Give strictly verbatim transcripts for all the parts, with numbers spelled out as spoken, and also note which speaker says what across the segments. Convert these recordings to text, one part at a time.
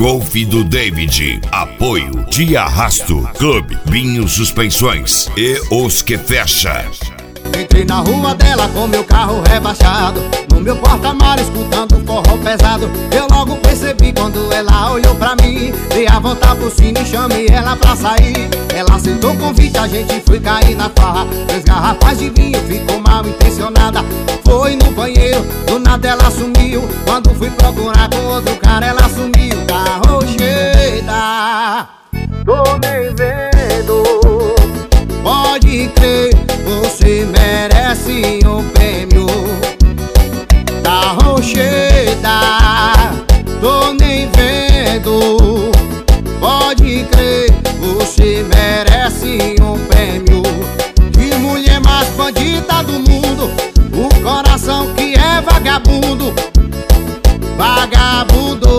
Speaker 1: Golf do David. Apoio de Arrasto, Clube Binho Suspensões e Os Que Fecha.
Speaker 2: Entrei na rua dela com meu carro rebaixado, no meu porta-mar escutando forró pesado. Eu logo percebi quando ela olhou pra mim, dei a volta por cima e chamei ela pra sair. Ela aceitou o convite, a gente foi cair na farra. Três garrafas de vinho, ficou mal intencionada. Foi no banheiro, do nada ela sumiu. Quando fui procurar com outro cara, ela sumiu. Tá rocheda, tô nem vendo. Pode crer, você merece um prêmio. Tá rocheda, tô nem vendo. Pode crer, você merece um prêmio. Que mulher mais bandida do mundo, o coração que é vagabundo. Vagabundo.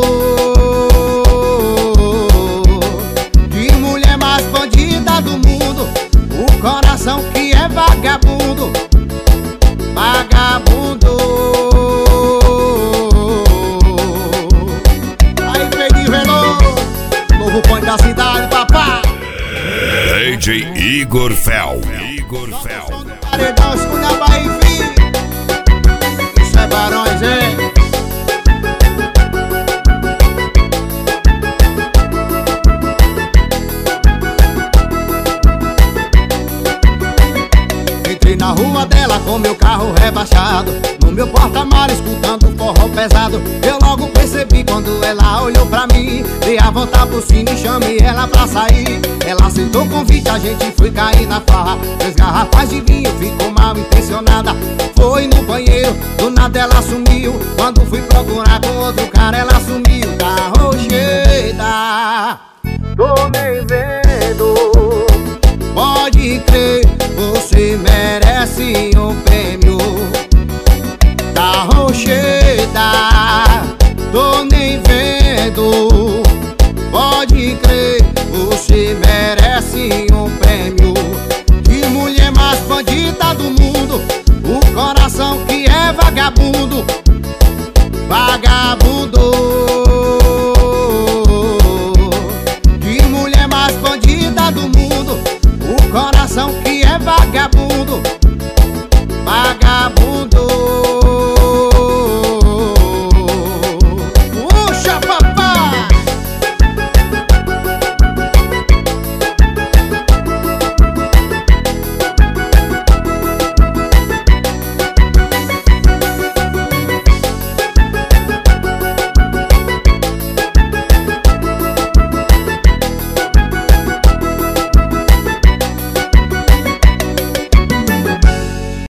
Speaker 2: Que mulher mais bandida do mundo, o coração que é vagabundo. Vagabundo. Aí, Fredinho Veloso, novo ponto da cidade, papá.
Speaker 1: D J Igor Fel. Igor Fel.
Speaker 2: Paredão, escuta a Bahia, filho. Isso é Barões, hein? Entrei na rua dela com meu carro rebaixado, no meu porta-mar escutando forró pesado. Eu logo percebi quando ela olhou pra mim, dei a volta por cima e chamei ela pra sair. Ela aceitou o convite, a gente foi cair na farra. Três garrafas de vinho, ficou mal intencionada. Foi no banheiro, do nada ela sumiu. Quando fui procurar com outro cara, ela sumiu.